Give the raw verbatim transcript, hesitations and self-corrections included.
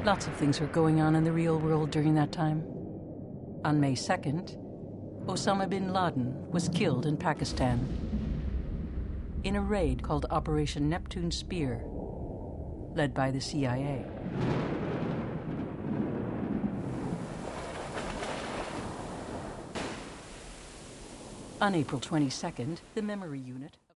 Lots of things were going on in the real world during that time. On May second, Osama bin Laden was killed in Pakistan in a raid called Operation Neptune Spear, led by the C I A. On April twenty-second, the memory unit